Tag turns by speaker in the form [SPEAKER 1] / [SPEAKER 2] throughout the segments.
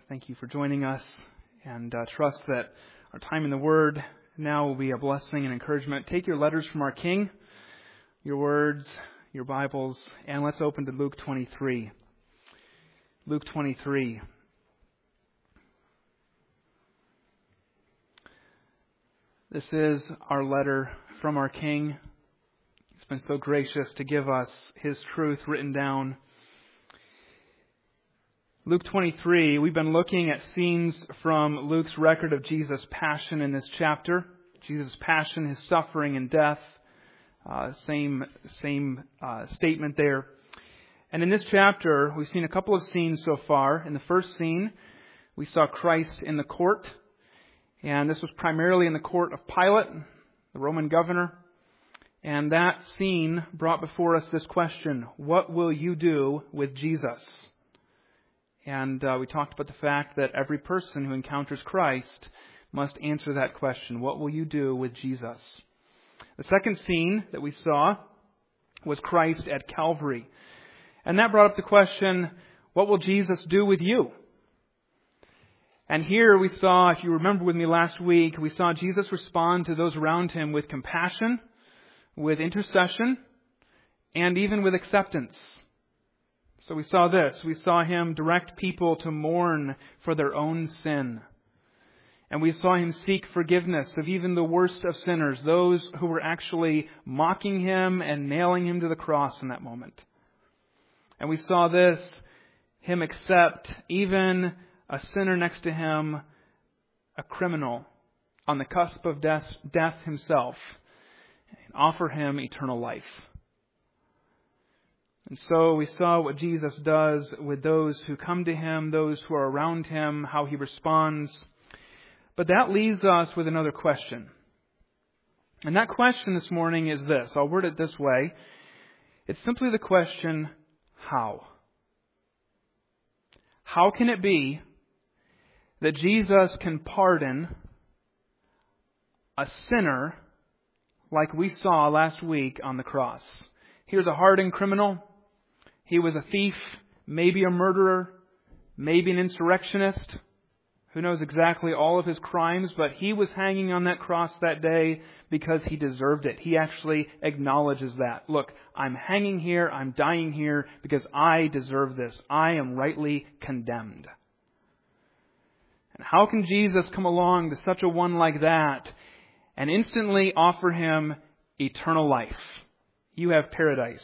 [SPEAKER 1] Thank you for joining us, and trust that our time in the Word now will be a blessing and encouragement. Take your letters from our King, your words, your Bibles, and let's open to Luke 23. Luke 23. This is our letter from our King. He's been so gracious to give us His truth written down. Luke 23, we've been looking at scenes from Luke's record of Jesus' passion in this chapter. Jesus' passion, His suffering and death. Same statement there. And in this chapter, we've seen a couple of scenes so far. In the first scene, we saw Christ in the court. And this was primarily in the court of Pilate, the Roman governor. And that scene brought before us this question: what will you do with Jesus? And we talked about the fact that every person who encounters Christ must answer that question. What will you do with Jesus? The second scene that we saw was Christ at Calvary. And that brought up the question, what will Jesus do with you? And here we saw, if you remember with me last week, we saw Jesus respond to those around Him with compassion, with intercession, and even with acceptance. So we saw this. We saw Him direct people to mourn for their own sin. And we saw Him seek forgiveness of even the worst of sinners, those who were actually mocking Him and nailing Him to the cross in that moment. And we saw this, Him accept even a sinner next to Him, a criminal on the cusp of death himself, and offer him eternal life. And so we saw what Jesus does with those who come to Him, those who are around Him, how He responds. But that leaves us with another question. And that question this morning is this. I'll word it this way. It's simply the question, how? How can it be that Jesus can pardon a sinner like we saw last week on the cross? Here's a hardened criminal. He was a thief, maybe a murderer, maybe an insurrectionist. Who knows exactly all of his crimes, but He was hanging on that cross that day because He deserved it. He actually acknowledges that. Look, I'm hanging here, I'm dying here because I deserve this. I am rightly condemned. And how can Jesus come along to such a one like that and instantly offer him eternal life? You have paradise.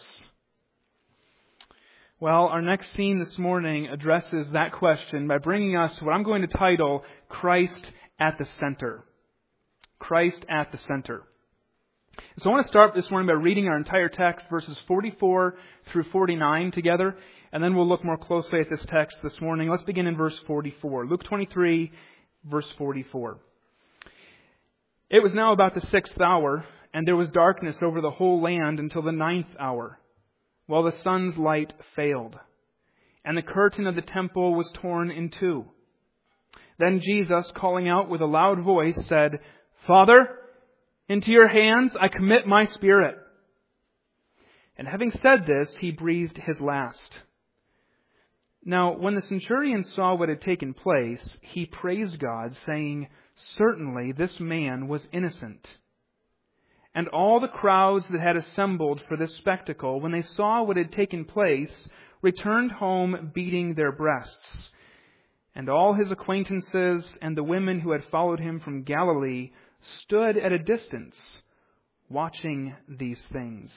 [SPEAKER 1] Well, our next scene this morning addresses that question by bringing us to what I'm going to title Christ at the Center. Christ at the Center. So I want to start this morning by reading our entire text, verses 44 through 49 together, and then we'll look more closely at this text this morning. Let's begin in verse 44. Luke 23, verse 44. It was now about the 6th hour, and there was darkness over the whole land until the 9th hour, while the sun's light failed, and the curtain of the temple was torn in two. Then Jesus, calling out with a loud voice, said, "Father, into your hands I commit my spirit." And having said this, He breathed His last. Now, when the centurion saw what had taken place, he praised God, saying, "Certainly this man was innocent." And all the crowds that had assembled for this spectacle, when they saw what had taken place, returned home beating their breasts. And all His acquaintances and the women who had followed Him from Galilee stood at a distance, watching these things.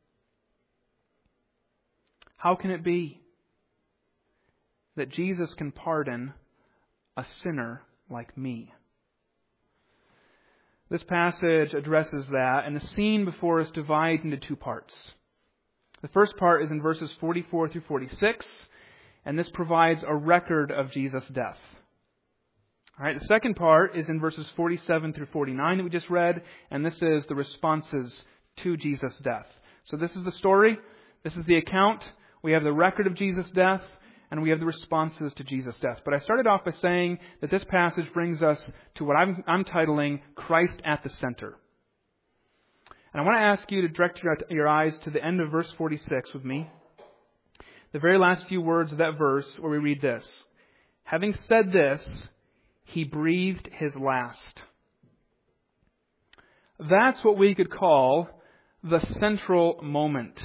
[SPEAKER 1] How can it be that Jesus can pardon a sinner like me? This passage addresses that, and the scene before us divides into two parts. The first part is in verses 44 through 46, and this provides a record of Jesus' death. All right, the second part is in verses 47 through 49 that we just read, and this is the responses to Jesus' death. So this is the story, this is the account. We have the record of Jesus' death, and we have the responses to Jesus' death. But I started off by saying that this passage brings us to what I'm titling Christ at the Center. And I want to ask you to direct your eyes to the end of verse 46 with me. The very last few words of that verse where we read this: Having said this, he breathed his last. That's what we could call the central moment.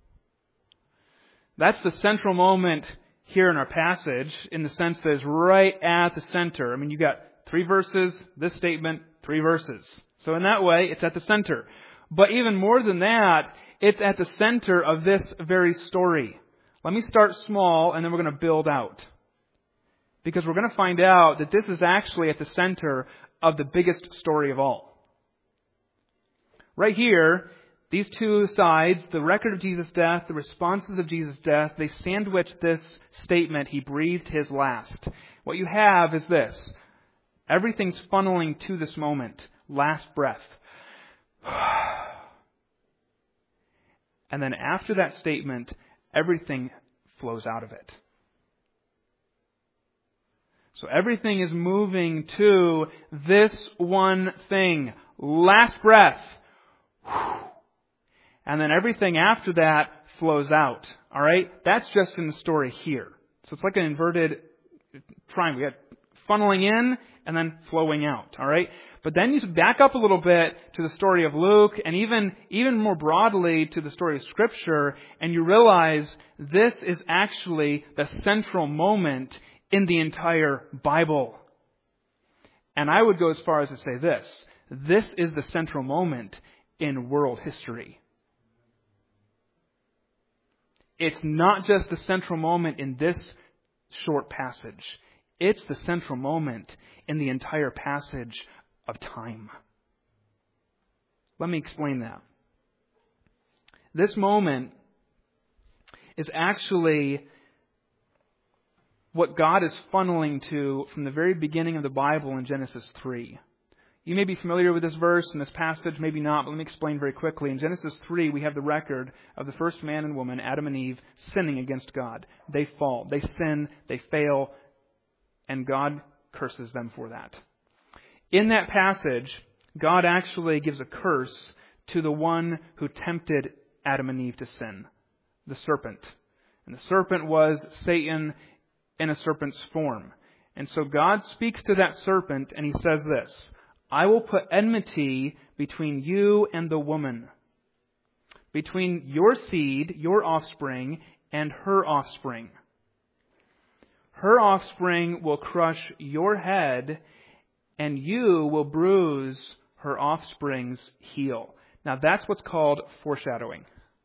[SPEAKER 1] That's the central moment here in our passage, in the sense that it's right at the center. I mean, you got 3 verses, this statement, 3 verses. So in that way, it's at the center. But even more than that, it's at the center of this very story. Let me start small, and then we're going to build out. Because we're going to find out that this is actually at the center of the biggest story of all. Right here, these 2 sides, the record of Jesus' death, the responses of Jesus' death, they sandwich this statement, he breathed his last. What you have is this. Everything's funneling to this moment. Last breath. And then after that statement, everything flows out of it. So everything is moving to this one thing. Last breath. And then everything after that flows out. All right? That's just in the story here. So it's like an inverted triangle. We got funneling in and then flowing out. All right? But then you back up a little bit to the story of Luke, and even more broadly to the story of Scripture, and you realize this is actually the central moment in the entire Bible. And I would go as far as to say this. This is the central moment in world history. It's not just the central moment in this short passage. It's the central moment in the entire passage of time. Let me explain that. This moment is actually what God is funneling to from the very beginning of the Bible in Genesis 3. You may be familiar with this verse and this passage, maybe not, but let me explain very quickly. In Genesis 3, we have the record of the first man and woman, Adam and Eve, sinning against God. They fall, they sin, they fail, and God curses them for that. In that passage, God actually gives a curse to the one who tempted Adam and Eve to sin, the serpent. And the serpent was Satan in a serpent's form. And so God speaks to that serpent and he says this, I will put enmity between you and the woman, between your seed, your offspring, and her offspring. Her offspring will crush your head, and you will bruise her offspring's heel. Now that's what's called foreshadowing.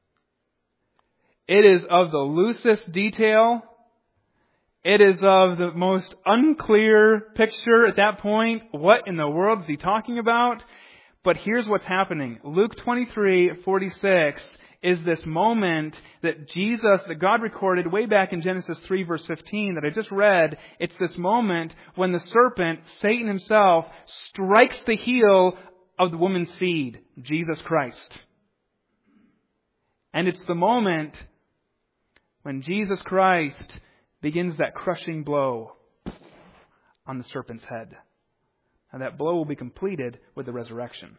[SPEAKER 1] It is of the loosest detail. It is of the most unclear picture at that point. What in the world is he talking about? But here's what's happening. Luke 23:46 is this moment that God recorded way back in Genesis 3 verse 15 that I just read. It's this moment when the serpent, Satan himself, strikes the heel of the woman's seed, Jesus Christ. And it's the moment when Jesus Christ begins that crushing blow on the serpent's head. And that blow will be completed with the resurrection.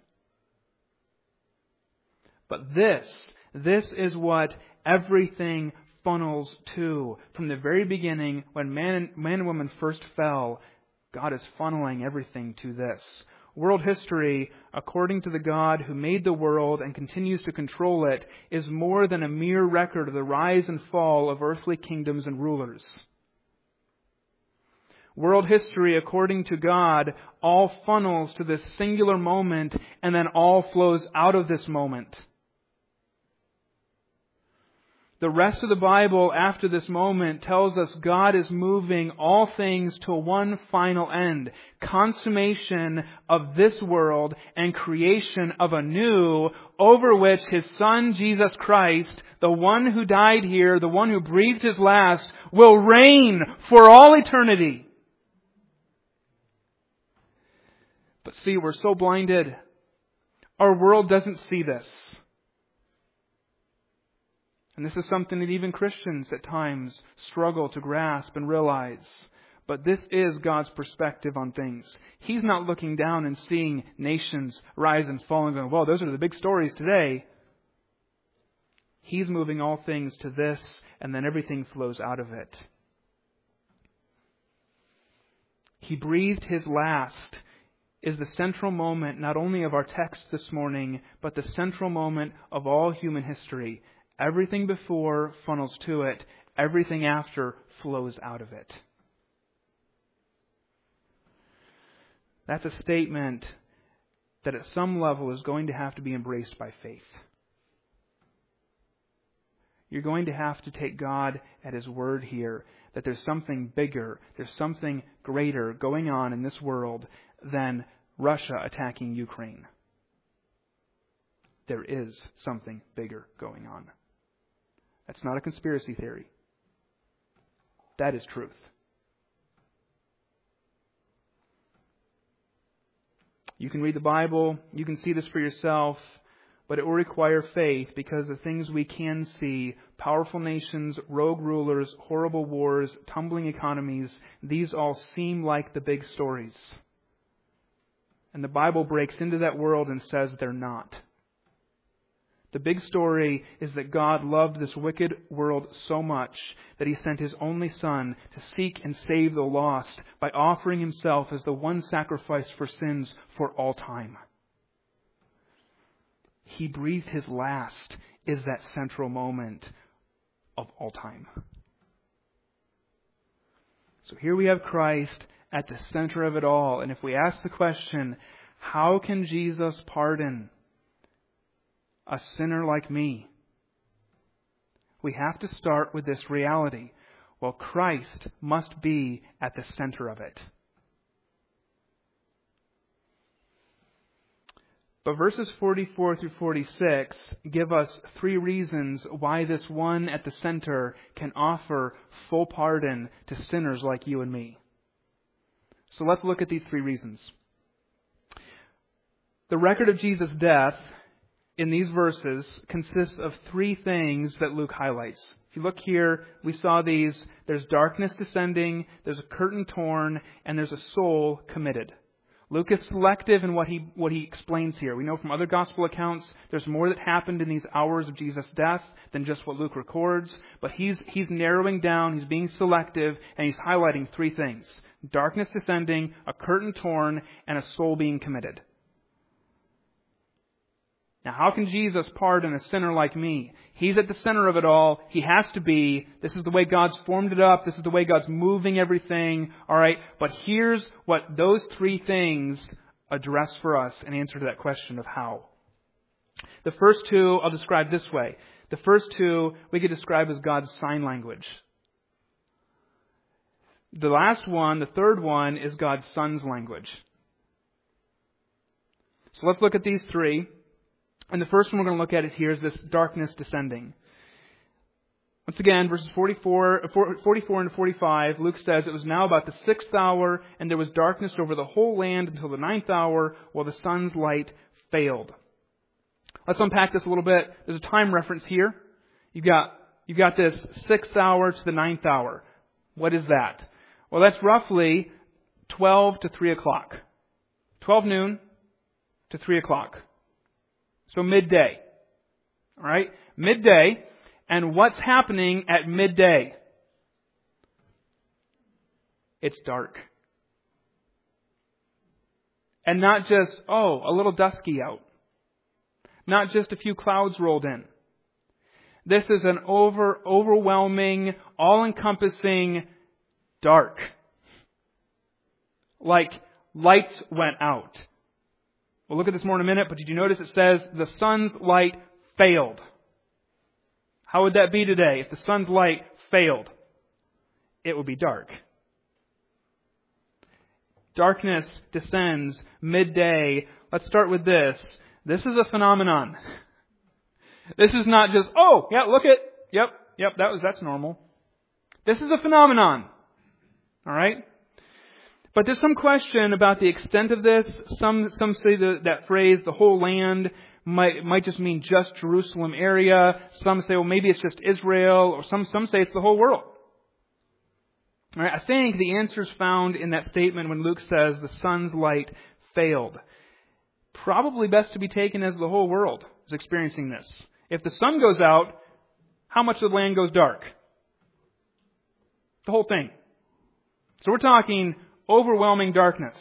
[SPEAKER 1] But this is what everything funnels to. From the very beginning, when man and woman first fell, God is funneling everything to this. World history, according to the God who made the world and continues to control it, is more than a mere record of the rise and fall of earthly kingdoms and rulers. World history, according to God, all funnels to this singular moment and then all flows out of this moment. The rest of the Bible after this moment tells us God is moving all things to one final end. Consummation of this world and creation of a new, over which His Son, Jesus Christ, the one who died here, the one who breathed His last, will reign for all eternity. But see, we're so blinded. Our world doesn't see this. And this is something that even Christians at times struggle to grasp and realize. But this is God's perspective on things. He's not looking down and seeing nations rise and fall and going, well, those are the big stories today. He's moving all things to this, and then everything flows out of it. He breathed His last is the central moment not only of our text this morning, but the central moment of all human history. Everything before funnels to it. Everything after flows out of it. That's a statement that at some level is going to have to be embraced by faith. You're going to have to take God at His word here, that there's something bigger, there's something greater going on in this world than Russia attacking Ukraine. There is something bigger going on. That's not a conspiracy theory. That is truth. You can read the Bible, you can see this for yourself, but it will require faith because the things we can see, powerful nations, rogue rulers, horrible wars, tumbling economies, these all seem like the big stories. And the Bible breaks into that world and says they're not. The big story is that God loved this wicked world so much that He sent His only Son to seek and save the lost by offering Himself as the one sacrifice for sins for all time. He breathed His last is that central moment of all time. So here we have Christ at the center of it all. And if we ask the question, how can Jesus pardon a sinner like me? We have to start with this reality. Well, Christ must be at the center of it. But verses 44 through 46 give us three reasons why this one at the center can offer full pardon to sinners like you and me. So let's look at these three reasons. The record of Jesus' death in these verses consists of three things that Luke highlights. If you look here, we saw these. There's darkness descending, there's a curtain torn, and there's a soul committed. Luke is selective in what he explains here. We know from other gospel accounts there's more that happened in these hours of Jesus' death than just what Luke records. But he's narrowing down, he's being selective, and he's highlighting three things. Darkness descending, a curtain torn, and a soul being committed. Now, how can Jesus pardon a sinner like me? He's at the center of it all. He has to be. This is the way God's formed it up. This is the way God's moving everything. All right. But here's what those three things address for us in answer to that question of how. The first two I'll describe this way. The first two we could describe as God's sign language. The last one, the third one, is God's Son's language. So let's look at these three. And the first one we're going to look at is here is this darkness descending. Once again, verses 44 and 45, Luke says, "It was now about the 6th hour, and there was darkness over the whole land until the 9th hour, while the sun's light failed." Let's unpack this a little bit. There's a time reference here. You've got this 6th hour to the 9th hour. What is that? Well, that's roughly 12 to 3 o'clock. 12 noon to 3 o'clock. So midday. All right? Midday. And what's happening at midday? It's dark. And not just, a little dusky out. Not just a few clouds rolled in. This is an overwhelming, all-encompassing dark. Like lights went out. We'll look at this more in a minute, but did you notice it says the sun's light failed? How would that be today if the sun's light failed? It would be dark. Darkness descends midday. Let's start with this. This is a phenomenon. This is not just, look it. Yep, that's normal. This is a phenomenon. All right? But there's some question about the extent of this. Some say that phrase, the whole land, might just mean just Jerusalem area. Some say, well, maybe it's just Israel, or some say it's the whole world. All right, I think the answer is found in that statement when Luke says the sun's light failed. Probably best to be taken as the whole world is experiencing this. If the sun goes out, how much of the land goes dark? The whole thing. So we're talking overwhelming darkness.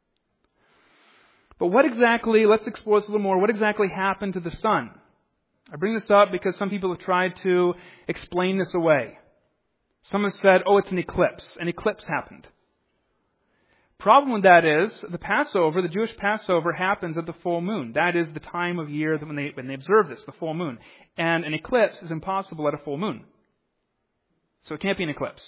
[SPEAKER 1] But what exactly, let's explore this a little more, what exactly happened to the sun? I bring this up because some people have tried to explain this away. Some have said, it's an eclipse. An eclipse happened. Problem with that is, the Passover, the Jewish Passover, happens at the full moon. That is the time of year that when they observe this, the full moon. And an eclipse is impossible at a full moon. So it can't be an eclipse.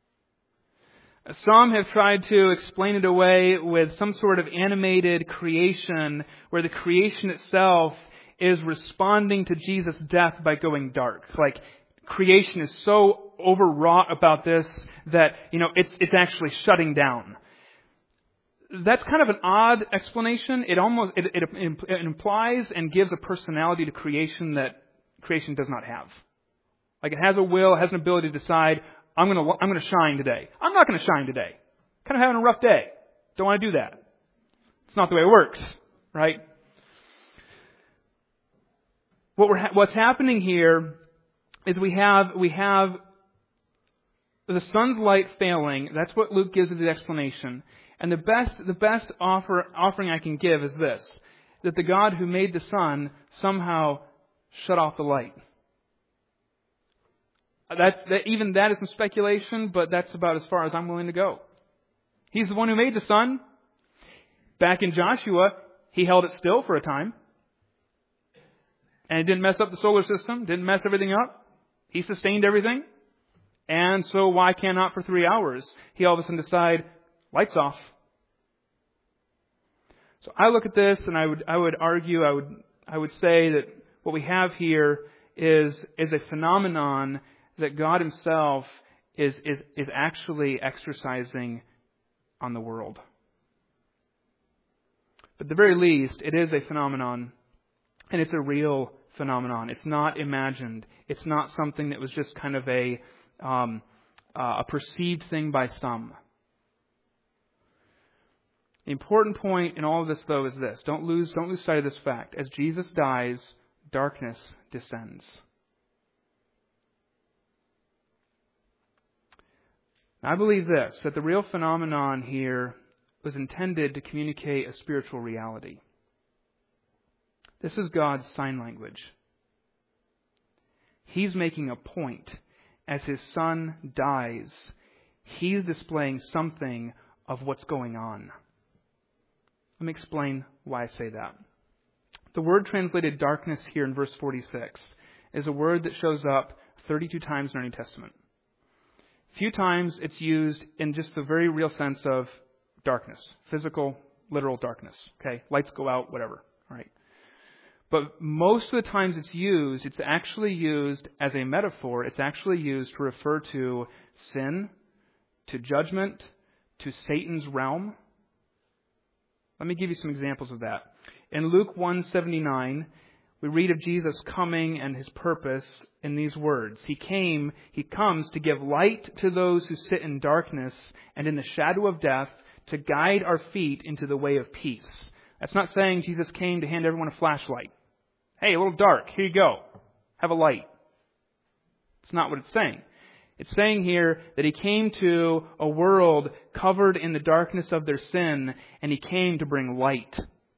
[SPEAKER 1] Some have tried to explain it away with some sort of animated creation where the creation itself is responding to Jesus' death by going dark. Like, creation is so overwrought about this that, it's actually shutting down. That's kind of an odd explanation. It implies and gives a personality to creation that creation does not have. Like, it has a will, it has an ability to decide, I'm going to shine today. I'm not going to shine today. Kind of having a rough day. Don't want to do that. It's not the way it works, right? What's happening here is we have the sun's light failing. That's what Luke gives as the explanation. And the best offering I can give is this: that the God who made the sun somehow shut off the light. Even that is some speculation, but that's about as far as I'm willing to go. He's the one who made the sun. Back in Joshua, he held it still for a time. And it didn't mess up the solar system, didn't mess everything up. He sustained everything. And so why cannot for 3 hours he all of a sudden decide, lights off? So I look at this and I would argue, I would say that what we have here is a phenomenon that God Himself is actually exercising on the world. But at the very least, it is a phenomenon, and it's a real phenomenon. It's not imagined. It's not something that was just kind of a perceived thing by some. The important point in all of this, though, is this: don't lose sight of this fact. As Jesus dies, darkness descends. I believe this, that the real phenomenon here was intended to communicate a spiritual reality. This is God's sign language. He's making a point. As His Son dies, He's displaying something of what's going on. Let me explain why I say that. The word translated darkness here in verse 46 is a word that shows up 32 times in our New Testament. Few times it's used in just the very real sense of darkness, physical, literal darkness. Okay, lights go out, whatever. All right. But most of the times it's actually used as a metaphor. It's actually used to refer to sin, to judgment, to Satan's realm. Let me give you some examples of that. In Luke 1:79, we read of Jesus coming and His purpose in these words. He comes to give light to those who sit in darkness and in the shadow of death, to guide our feet into the way of peace. That's not saying Jesus came to hand everyone a flashlight. Hey, a little dark, here you go. Have a light. It's not what it's saying. It's saying here that He came to a world covered in the darkness of their sin, and He came to bring light.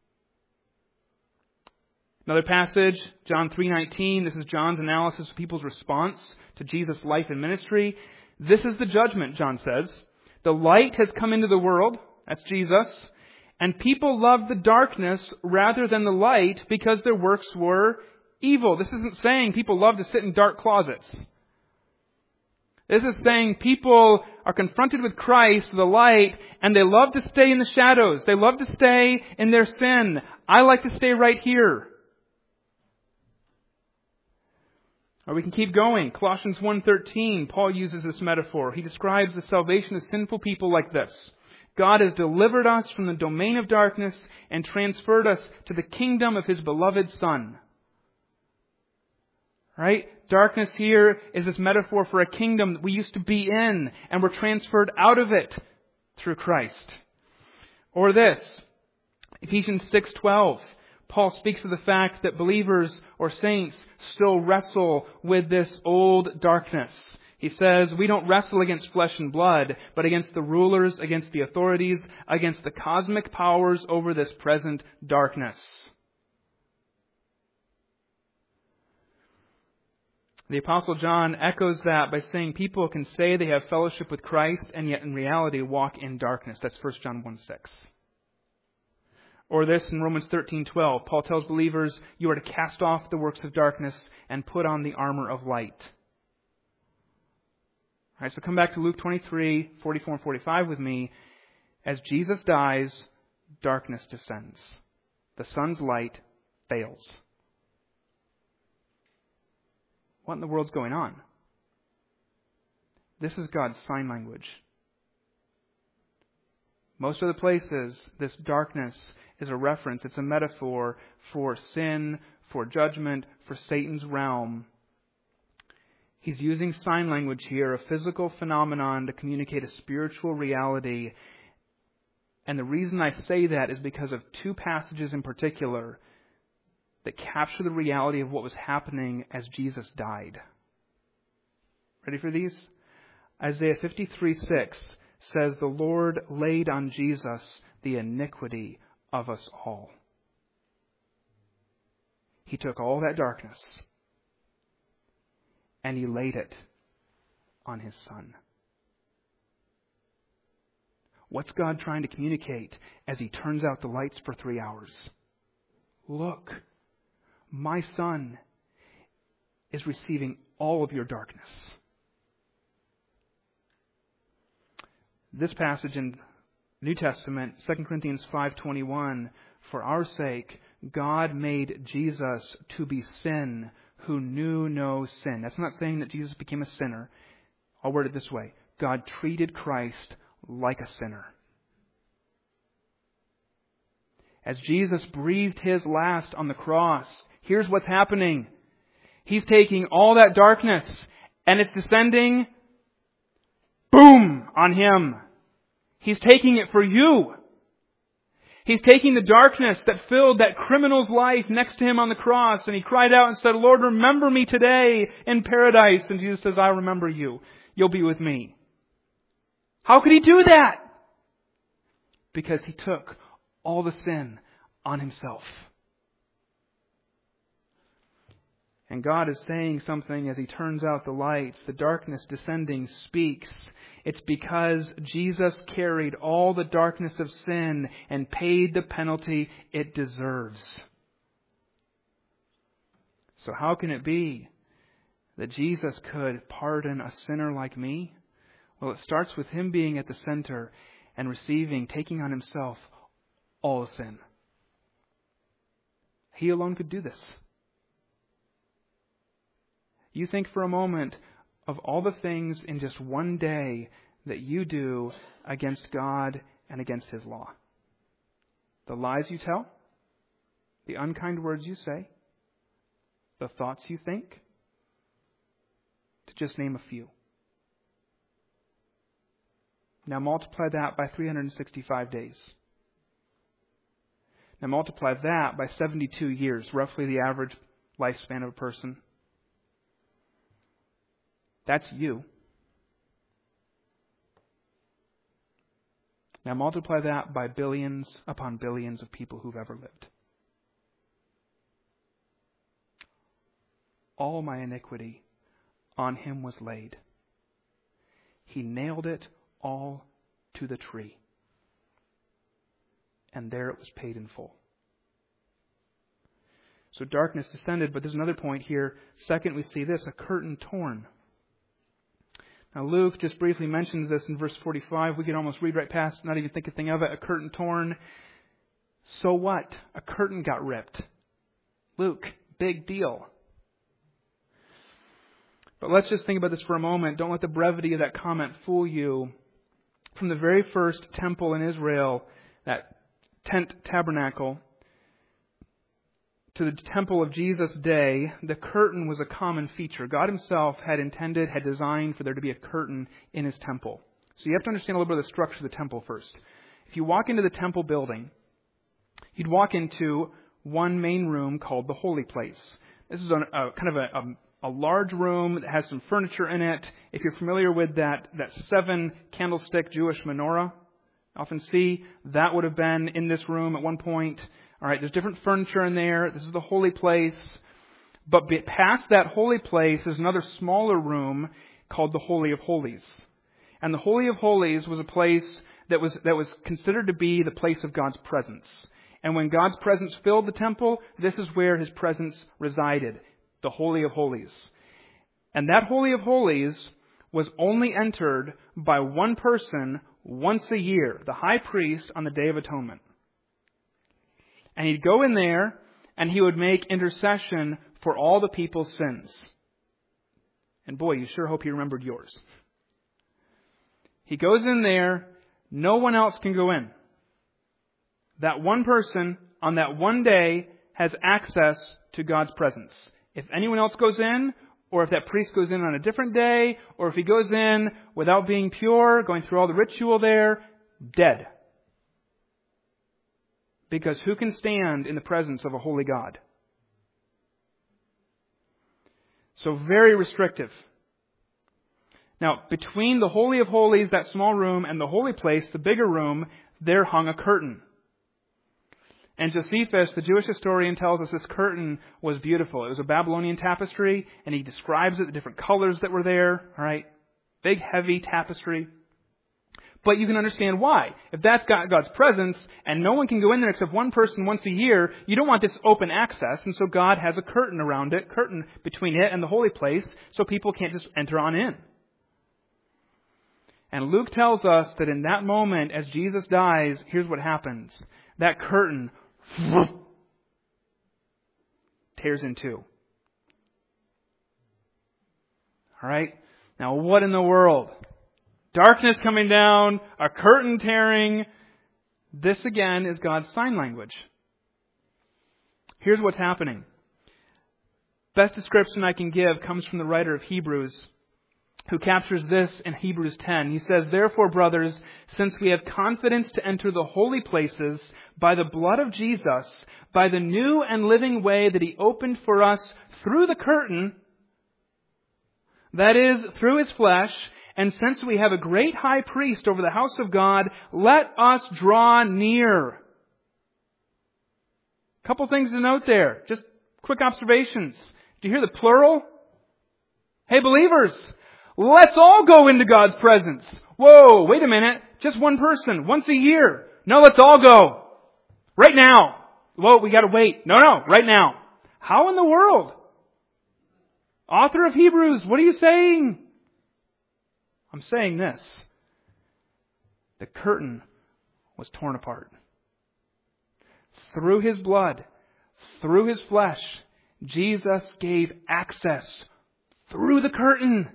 [SPEAKER 1] Another passage, John 3:19. This is John's analysis of people's response to Jesus' life and ministry. This is the judgment, John says. The light has come into the world. That's Jesus. And people loved the darkness rather than the light because their works were evil. This isn't saying people love to sit in dark closets. This is saying people are confronted with Christ, the light, and they love to stay in the shadows. They love to stay in their sin. I like to stay right here. Or we can keep going. Colossians 1:13, Paul uses this metaphor. He describes the salvation of sinful people like this: God has delivered us from the domain of darkness and transferred us to the kingdom of His beloved Son. Right? Darkness here is this metaphor for a kingdom that we used to be in, and we're transferred out of it through Christ. Or this, Ephesians 6:12. Paul speaks of the fact that believers or saints still wrestle with this old darkness. He says, we don't wrestle against flesh and blood, but against the rulers, against the authorities, against the cosmic powers over this present darkness. The Apostle John echoes that by saying people can say they have fellowship with Christ and yet in reality walk in darkness. That's 1 John 1:6. Or this in Romans 13:12. Paul tells believers, you are to cast off the works of darkness and put on the armor of light. All right, so come back to Luke 23:44 and 45 with me. As Jesus dies, darkness descends. The sun's light fails. What in the world's going on? This is God's sign language. Most of the places, this darkness is a reference, it's a metaphor for sin, for judgment, for Satan's realm. He's using sign language here, a physical phenomenon, to communicate a spiritual reality. And the reason I say that is because of two passages in particular that capture the reality of what was happening as Jesus died. Ready for these? Isaiah 53:6 says, the Lord laid on Jesus the iniquity of us all. He took all that darkness and He laid it on His Son. What's God trying to communicate as He turns out the lights for 3 hours? Look, my Son is receiving all of your darkness. This passage in New Testament, 2 Corinthians 5:21, for our sake, God made Jesus to be sin who knew no sin. That's not saying that Jesus became a sinner. I'll word it this way. God treated Christ like a sinner. As Jesus breathed His last on the cross, here's what's happening. He's taking all that darkness and it's descending, boom, on Him. He's taking it for you. He's taking the darkness that filled that criminal's life next to Him on the cross, and He cried out and said, Lord, remember me today in paradise. And Jesus says, I remember you. You'll be with me. How could He do that? Because He took all the sin on Himself. And God is saying something as He turns out the lights. The darkness descending speaks. It's because Jesus carried all the darkness of sin and paid the penalty it deserves. So how can it be that Jesus could pardon a sinner like me? Well, it starts with Him being at the center and receiving, taking on Himself all sin. He alone could do this. You think for a moment of all the things in just one day that you do against God and against His law. The lies you tell, the unkind words you say, the thoughts you think, to just name a few. Now multiply that by 365 days. Now multiply that by 72 years, roughly the average lifespan of a person. That's you. Now multiply that by billions upon billions of people who've ever lived. All my iniquity on Him was laid. He nailed it all to the tree. And there it was paid in full. So darkness descended, but there's another point here. Second, we see this, a curtain torn. Now Luke just briefly mentions this in verse 45. We could almost read right past, not even think a thing of it. A curtain torn. So what? A curtain got ripped. Luke, big deal. But let's just think about this for a moment. Don't let the brevity of that comment fool you. From the very first temple in Israel, that tent tabernacle, to the temple of Jesus' day, the curtain was a common feature. God Himself had designed for there to be a curtain in His temple. So you have to understand a little bit of the structure of the temple first. If you walk into the temple building, you'd walk into one main room called the holy place. This is kind of a large room that has some furniture in it. If you're familiar with that 7 candlestick Jewish menorah, often see, that would have been in this room at one point. All right, there's different furniture in there. This is the holy place. But past that holy place is another smaller room called the Holy of Holies. And the Holy of Holies was a place that was considered to be the place of God's presence. And when God's presence filled the temple, this is where His presence resided, the Holy of Holies. And that Holy of Holies was only entered by one person once a year, the high priest on the Day of Atonement. And he'd go in there and he would make intercession for all the people's sins. And boy, you sure hope he remembered yours. He goes in there, no one else can go in. That one person on that one day has access to God's presence. If anyone else goes in, or if that priest goes in on a different day, or if he goes in without being pure, going through all the ritual there, dead. Because who can stand in the presence of a holy God? So very restrictive. Now, between the Holy of Holies, that small room, and the holy place, the bigger room, there hung a curtain. And Josephus, the Jewish historian, tells us this curtain was beautiful. It was a Babylonian tapestry, and he describes it, the different colors that were there. All right, big, heavy tapestry. But you can understand why. If that's got God's presence, and no one can go in there except one person once a year, you don't want this open access, and so God has a curtain around it, curtain between it and the holy place, so people can't just enter on in. And Luke tells us that in that moment, as Jesus dies, here's what happens. That curtain tears in two. All right? Now, what in the world? Darkness coming down, a curtain tearing. This again is God's sign language. Here's what's happening. Best description I can give comes from the writer of Hebrews, who captures this in Hebrews 10. He says, "Therefore, brothers, since we have confidence to enter the holy places by the blood of Jesus, by the new and living way that He opened for us through the curtain, that is, through His flesh, and since we have a great high priest over the house of God, let us draw near." A couple things to note there. Just quick observations. Do you hear the plural? Hey, believers, let's all go into God's presence. Whoa, wait a minute. Just one person, once a year. No, let's all go. Right now. Whoa, we gotta wait. No, right now. How in the world? Author of Hebrews, what are you saying? I'm saying this. The curtain was torn apart. Through His blood, through His flesh, Jesus gave access through the curtain.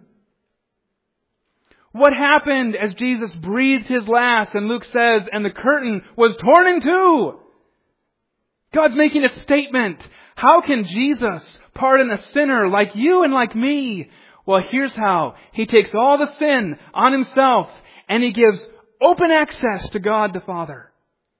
[SPEAKER 1] What happened as Jesus breathed His last? And Luke says, and the curtain was torn in two. God's making a statement. How can Jesus pardon a sinner like you and like me? Well, here's how. He takes all the sin on Himself and He gives open access to God the Father.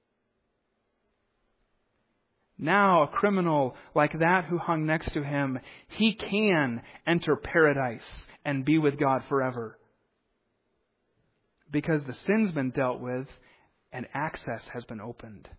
[SPEAKER 1] Now, a criminal like that who hung next to Him, he can enter paradise and be with God forever. Because the sin's been dealt with and access has been opened.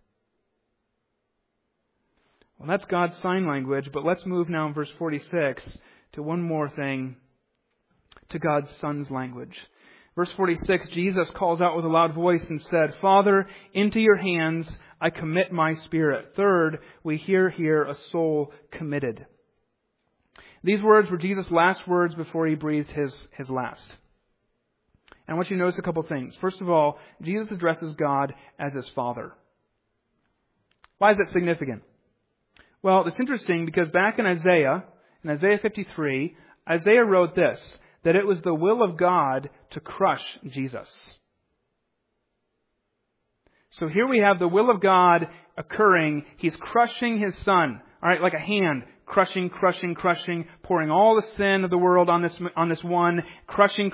[SPEAKER 1] Well, that's God's sign language, but let's move now in verse 46 to one more thing, to God's Son's language. Verse 46, Jesus calls out with a loud voice and said, "Father, into Your hands I commit my spirit." Third, we hear here a soul committed. These words were Jesus' last words before He breathed his last. And I want you to notice a couple things. First of all, Jesus addresses God as His Father. Why is that significant? Well, it's interesting because back in Isaiah 53, Isaiah wrote this, that it was the will of God to crush Jesus. So here we have the will of God occurring. He's crushing His Son. All right, like a hand. Crushing, pouring all the sin of the world on this one. Crushing.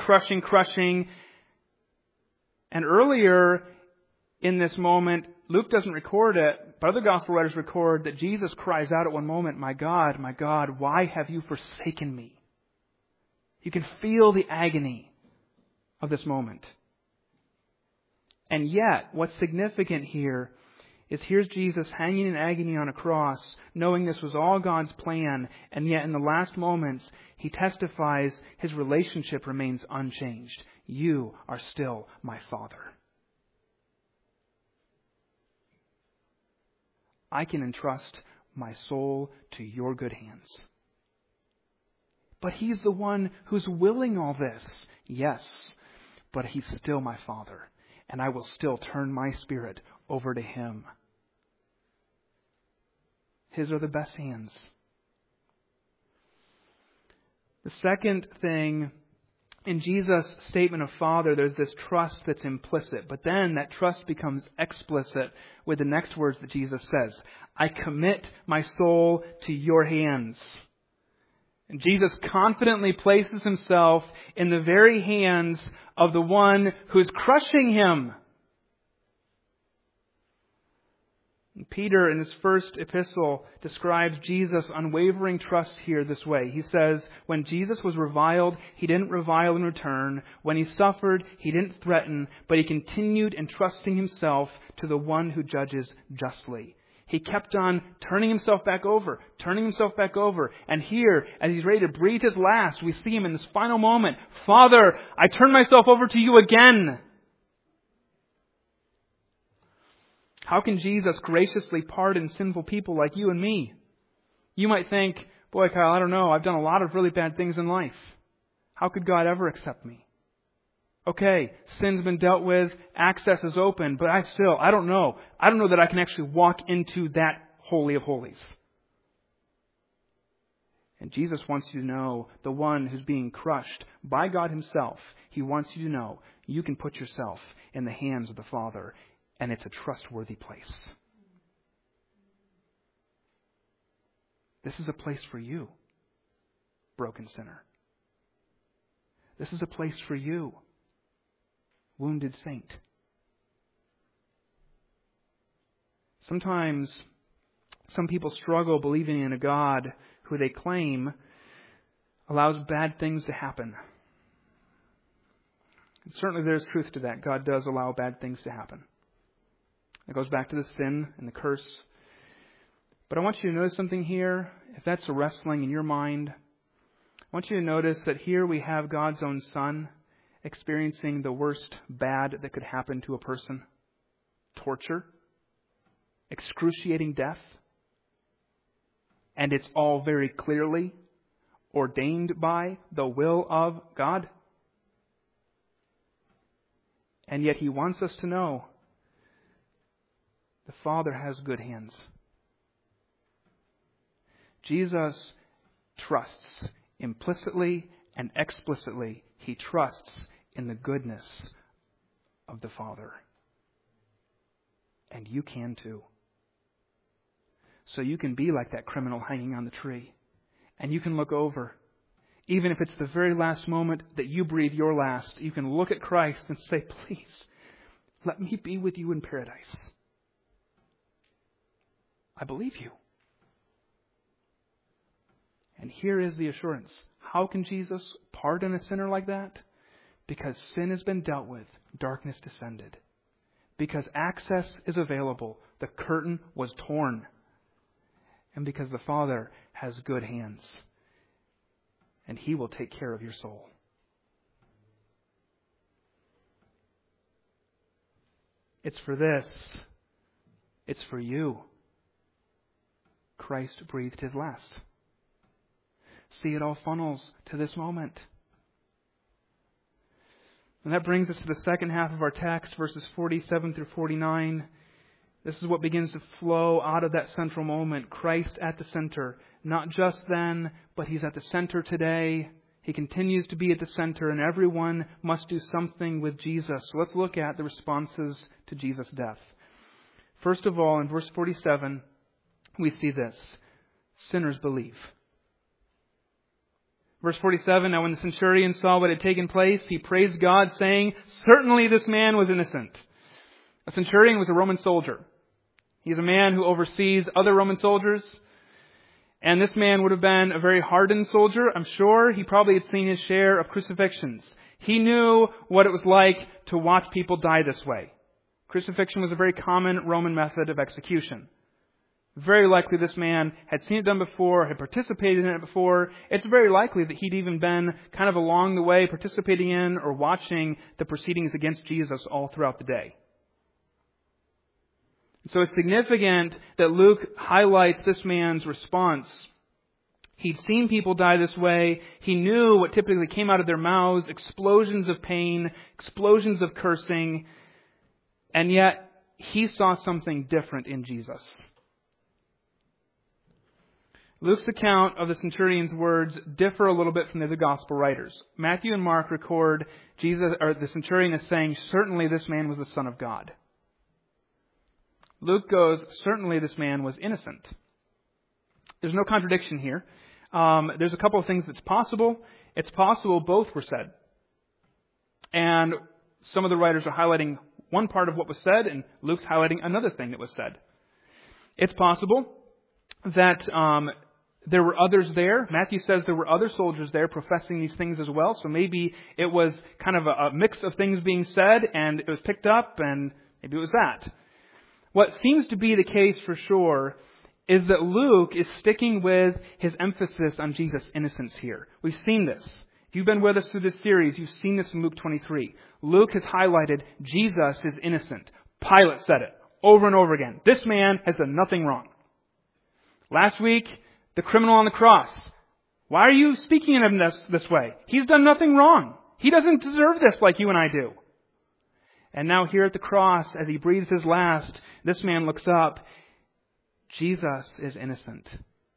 [SPEAKER 1] And earlier in this moment, Luke doesn't record it, but other gospel writers record that Jesus cries out at one moment, my God, why have You forsaken Me?" You can feel the agony of this moment. And yet, what's significant here is here's Jesus hanging in agony on a cross, knowing this was all God's plan, and yet in the last moments, He testifies His relationship remains unchanged. You are still my Father. I can entrust my soul to your good hands. But He's the one who's willing all this. Yes, but He's still my Father, and I will still turn my spirit over to Him. His are the best hands. The second thing, in Jesus' statement of Father, there's this trust that's implicit. But then that trust becomes explicit with the next words that Jesus says. I commit my soul to your hands. And Jesus confidently places Himself in the very hands of the one who is crushing Him. Peter, in his first epistle, describes Jesus' unwavering trust here this way. He says, when Jesus was reviled, He didn't revile in return. When He suffered, He didn't threaten, but He continued entrusting Himself to the one who judges justly. He kept on turning Himself back over. And here, as He's ready to breathe His last, we see Him in this final moment. Father, I turn myself over to you again. How can Jesus graciously pardon sinful people like you and me? You might think, boy, Kyle, I don't know. I've done a lot of really bad things in life. How could God ever accept me? Okay, sin's been dealt with, access is open, but I don't know. I don't know that I can actually walk into that holy of holies. And Jesus wants you to know the one who's being crushed by God Himself. He wants you to know you can put yourself in the hands of the Father. And it's a trustworthy place. This is a place for you, broken sinner. This is a place for you, wounded saint. Sometimes some people struggle believing in a God who they claim allows bad things to happen. And certainly there's truth to that. God does allow bad things to happen. It goes back to the sin and the curse. But I want you to notice something here. If that's a wrestling in your mind, I want you to notice that here we have God's own Son experiencing the worst bad that could happen to a person. Torture. Excruciating death. And it's all very clearly ordained by the will of God. And yet He wants us to know the Father has good hands. Jesus trusts implicitly and explicitly. He trusts in the goodness of the Father. And you can too. So you can be like that criminal hanging on the tree. And you can look over. Even if it's the very last moment that you breathe your last, you can look at Christ and say, please, let me be with you in paradise. I believe you. And here is the assurance. How can Jesus pardon a sinner like that? Because sin has been dealt with, darkness descended. Because access is available, the curtain was torn. And because the Father has good hands. And He will take care of your soul. It's for this. It's for you. Christ breathed His last. See, it all funnels to this moment. And that brings us to the second half of our text, verses 47 through 49. This is what begins to flow out of that central moment. Christ at the center. Not just then, but He's at the center today. He continues to be at the center, and everyone must do something with Jesus. So let's look at the responses to Jesus' death. First of all, in verse 47, we see this. Sinners believe. Verse 47, now when the centurion saw what had taken place, he praised God, saying, certainly this man was innocent. A centurion was a Roman soldier. He's a man who oversees other Roman soldiers. And this man would have been a very hardened soldier. I'm sure he probably had seen his share of crucifixions. He knew what it was like to watch people die this way. Crucifixion was a very common Roman method of execution. Very likely this man had seen it done before, had participated in it before. It's very likely that he'd even been kind of along the way participating in or watching the proceedings against Jesus all throughout the day. So it's significant that Luke highlights this man's response. He'd seen people die this way. He knew what typically came out of their mouths, explosions of pain, explosions of cursing, and yet he saw something different in Jesus. Luke's account of the centurion's words differ a little bit from the other gospel writers. Matthew and Mark record the centurion as saying, "Certainly this man was the Son of God." Luke goes, "Certainly this man was innocent." There's no contradiction here. There's a couple of things that's possible. It's possible both were said. And some of the writers are highlighting one part of what was said, and Luke's highlighting another thing that was said. It's possible that there were others there. Matthew says there were other soldiers there professing these things as well. So maybe it was kind of a mix of things being said, and it was picked up, and maybe it was that. What seems to be the case for sure is that Luke is sticking with his emphasis on Jesus' innocence here. We've seen this. If you've been with us through this series, you've seen this in Luke 23. Luke has highlighted Jesus is innocent. Pilate said it over and over again. This man has done nothing wrong. Last week, the criminal on the cross. Why are you speaking of him this way? He's done nothing wrong. He doesn't deserve this like you and I do. And now here at the cross, as he breathes his last, this man looks up. Jesus is innocent.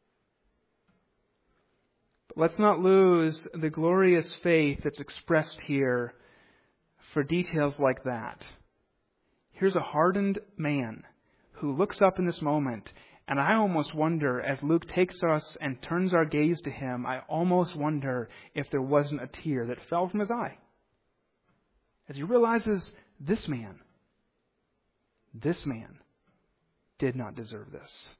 [SPEAKER 1] But let's not lose the glorious faith that's expressed here for details like that. Here's a hardened man who looks up in this moment, and I almost wonder, as Luke takes us and turns our gaze to him, I almost wonder if there wasn't a tear that fell from his eye. As he realizes, this man did not deserve this.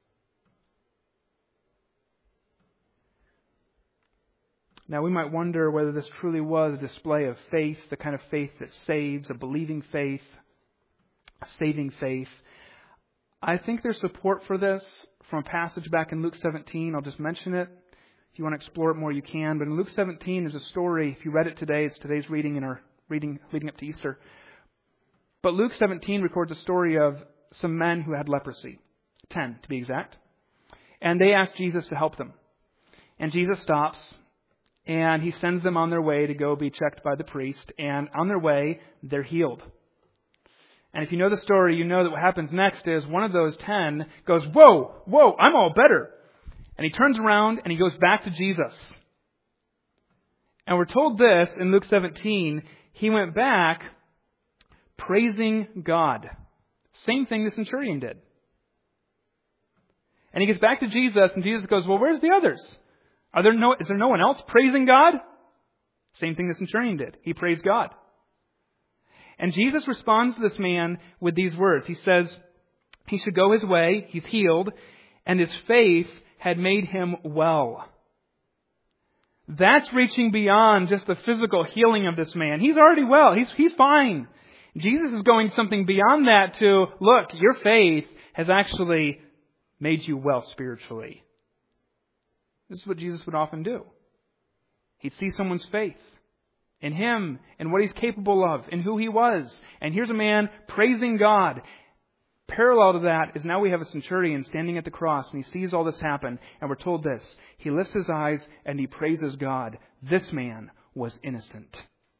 [SPEAKER 1] Now we might wonder whether this truly was a display of faith, the kind of faith that saves, a believing faith, a saving faith. I think there's support for this from a passage back in Luke 17. I'll just mention it. If you want to explore it more, you can. But in Luke 17, there's a story. If you read it today, it's today's reading in our reading leading up to Easter. But Luke 17 records a story of some men who had leprosy, 10 to be exact. And they asked Jesus to help them. And Jesus stops, and he sends them on their way to go be checked by the priest. And on their way, they're healed. And if you know the story, you know that what happens next is one of those 10 goes, whoa, I'm all better. And he turns around and he goes back to Jesus. And we're told this in Luke 17, he went back praising God. Same thing the centurion did. And he gets back to Jesus, and Jesus goes, well, where's the others? Is there no one else praising God? Same thing the centurion did. He praised God. And Jesus responds to this man with these words. He says he should go his way, he's healed, and his faith had made him well. That's reaching beyond just the physical healing of this man. He's already well. He's fine. Jesus is going something beyond that to, look, your faith has actually made you well spiritually. This is what Jesus would often do. He'd see someone's faith in him, in what he's capable of, in who he was. And here's a man praising God. Parallel to that is now we have a centurion standing at the cross, and he sees all this happen, and we're told this. He lifts his eyes and he praises God. This man was innocent.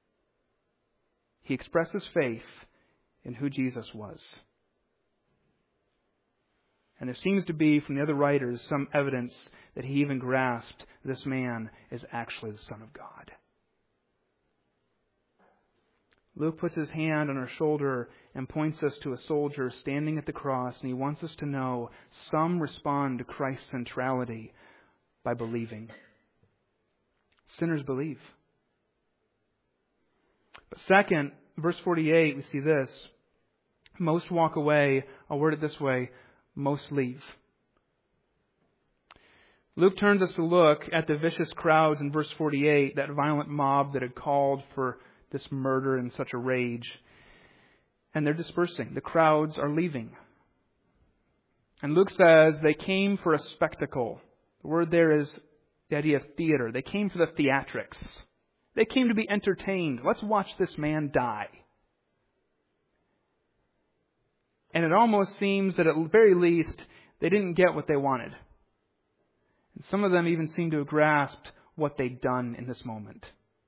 [SPEAKER 1] He expresses faith in who Jesus was. And there seems to be, from the other writers, some evidence that he even grasped this man is actually the Son of God. Luke puts his hand on our shoulder and points us to a soldier standing at the cross, and he wants us to know some respond to Christ's centrality by believing. Sinners believe. But second, verse 48, we see this. Most walk away. I'll word it this way. Most leave. Luke turns us to look at the vicious crowds in verse 48, that violent mob that had called for this murder in such a rage. And they're dispersing. The crowds are leaving. And Luke says they came for a spectacle. The word there is the idea of theater. They came for the theatrics. They came to be entertained. Let's watch this man die. And it almost seems that at the very least, they didn't get what they wanted. And some of them even seem to have grasped what they'd done in this moment.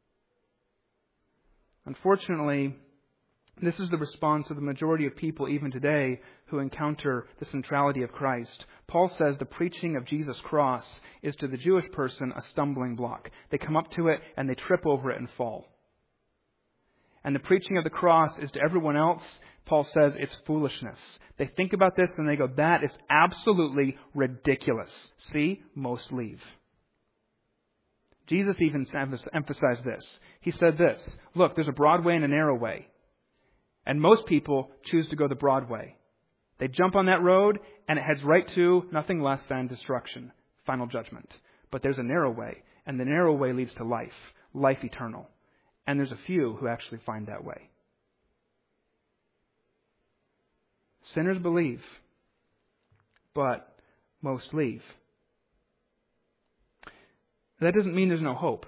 [SPEAKER 1] Unfortunately, this is the response of the majority of people even today who encounter the centrality of Christ. Paul says the preaching of Jesus' cross is to the Jewish person a stumbling block. They come up to it and they trip over it and fall. And the preaching of the cross is to everyone else, Paul says, it's foolishness. They think about this and they go, that is absolutely ridiculous. See, most leave. Jesus even emphasized this. He said this, look, there's a broad way and a narrow way. And most people choose to go the broad way. They jump on that road and it heads right to nothing less than destruction, final judgment. But there's a narrow way, and the narrow way leads to life, life eternal. And there's a few who actually find that way. Sinners believe, but most leave. That doesn't mean there's no hope.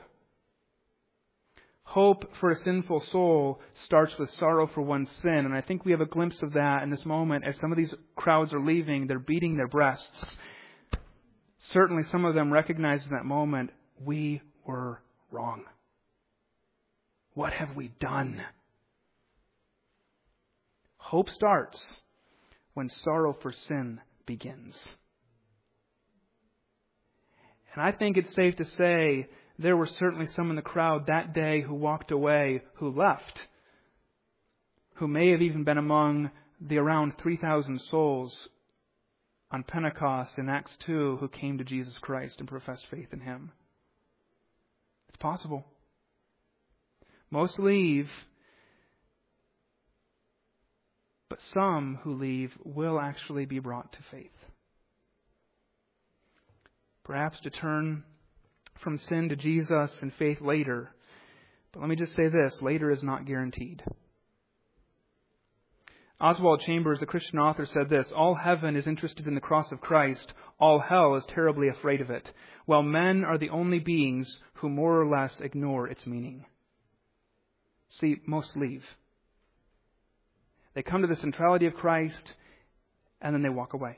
[SPEAKER 1] Hope for a sinful soul starts with sorrow for one's sin. And I think we have a glimpse of that in this moment as some of these crowds are leaving. They're beating their breasts. Certainly some of them recognize in that moment, we were wrong. What have we done? Hope starts when sorrow for sin begins. And I think it's safe to say there were certainly some in the crowd that day who walked away, who left, who may have even been among the around 3,000 souls on Pentecost in Acts 2 who came to Jesus Christ and professed faith in Him. It's possible. Most leave, but some who leave will actually be brought to faith. Perhaps to turn from sin to Jesus and faith later. But let me just say this, later is not guaranteed. Oswald Chambers, the Christian author, said this, all heaven is interested in the cross of Christ, all hell is terribly afraid of it, while men are the only beings who more or less ignore its meaning. See, most leave. They come to the centrality of Christ, and then they walk away.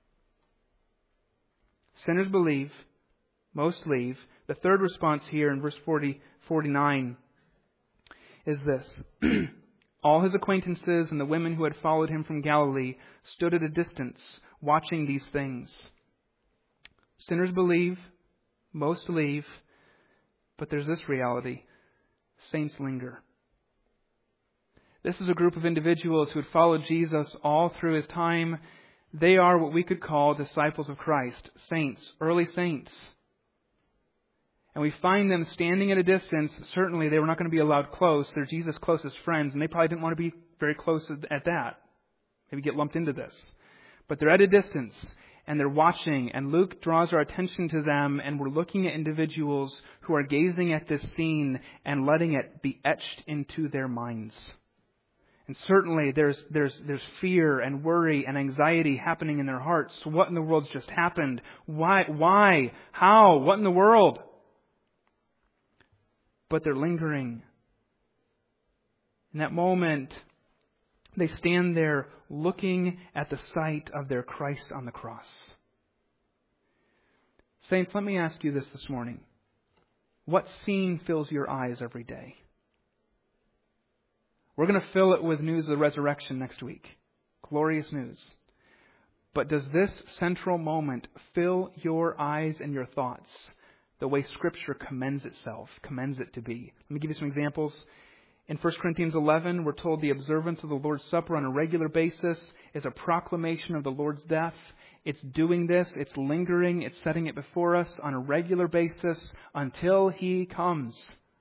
[SPEAKER 1] Sinners believe, most leave. The third response here in verse 49 is this. All his acquaintances and the women who had followed him from Galilee stood at a distance, watching these things. Sinners believe, most leave, but there's this reality. Saints linger. This is a group of individuals who had followed Jesus all through his time. They are what we could call disciples of Christ, saints, early saints. And we find them standing at a distance. Certainly they were not going to be allowed close. They're Jesus' closest friends, and they probably didn't want to be very close at that. Maybe get lumped into this. But they're at a distance, and they're watching, and Luke draws our attention to them, and we're looking at individuals who are gazing at this scene and letting it be etched into their minds. And certainly there's fear and worry and anxiety happening in their hearts. What in the world's just happened? Why? How? What in the world? But they're lingering. In that moment, they stand there looking at the sight of their Christ on the cross. Saints, let me ask you this morning. What scene fills your eyes every day? We're going to fill it with news of the resurrection next week. Glorious news. But does this central moment fill your eyes and your thoughts the way Scripture commends it to be? Let me give you some examples. In 1 Corinthians 11, we're told the observance of the Lord's Supper on a regular basis is a proclamation of the Lord's death. It's doing this, it's lingering, it's setting it before us on a regular basis until He comes.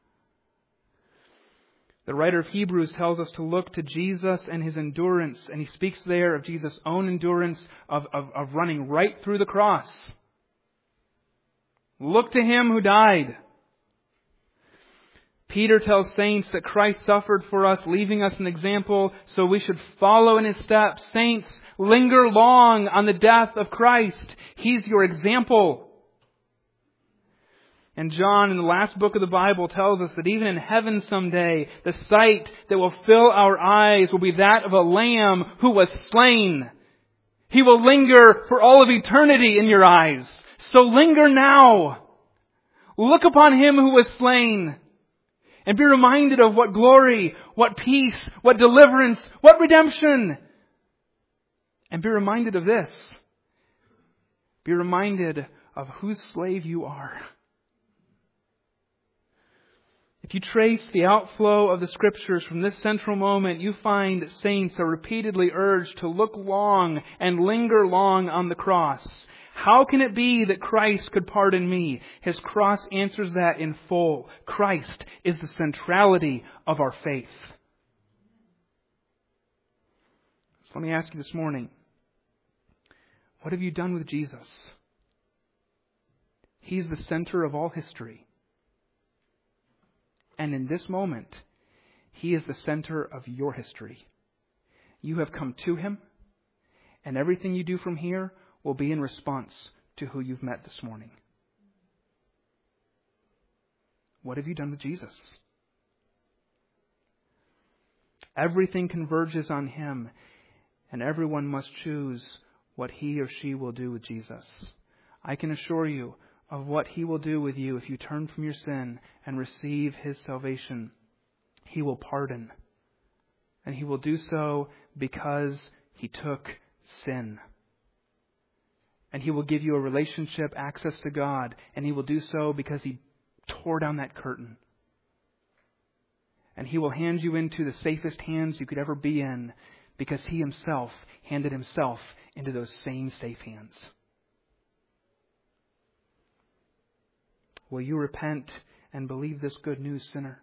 [SPEAKER 1] The writer of Hebrews tells us to look to Jesus and His endurance, and he speaks there of Jesus' own endurance of running right through the cross. Look to Him who died. Peter tells saints that Christ suffered for us, leaving us an example, so we should follow in His steps. Saints, linger long on the death of Christ. He's your example. And John, in the last book of the Bible, tells us that even in heaven someday, the sight that will fill our eyes will be that of a lamb who was slain. He will linger for all of eternity in your eyes. So linger now. Look upon Him who was slain. And be reminded of what glory, what peace, what deliverance, what redemption. And be reminded of this. Be reminded of whose slave you are. If you trace the outflow of the Scriptures from this central moment, you find that saints are repeatedly urged to look long and linger long on the cross. How can it be that Christ could pardon me? His cross answers that in full. Christ is the centrality of our faith. So let me ask you this morning, what have you done with Jesus? He's the center of all history. And in this moment, He is the center of your history. You have come to Him, and everything you do from here will be in response to who you've met this morning. What have you done with Jesus? Everything converges on Him, and everyone must choose what he or she will do with Jesus. I can assure you of what He will do with you if you turn from your sin and receive His salvation. He will pardon. And He will do so because He took sin. And He will give you a relationship, access to God. And He will do so because He tore down that curtain. And He will hand you into the safest hands you could ever be in because He Himself handed Himself into those same safe hands. Will you repent and believe this good news, sinner?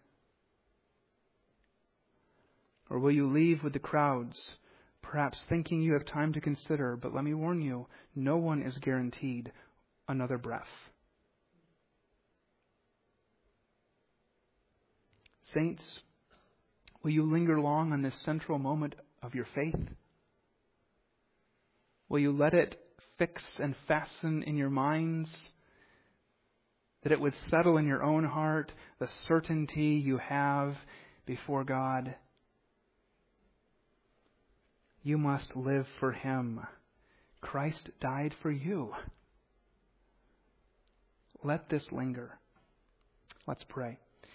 [SPEAKER 1] Or will you leave with the crowds, perhaps thinking you have time to consider, but let me warn you, no one is guaranteed another breath. Saints, will you linger long on this central moment of your faith? Will you let it fix and fasten in your minds, that it would settle in your own heart the certainty you have before God? You must live for Him. Christ died for you. Let this linger. Let's pray.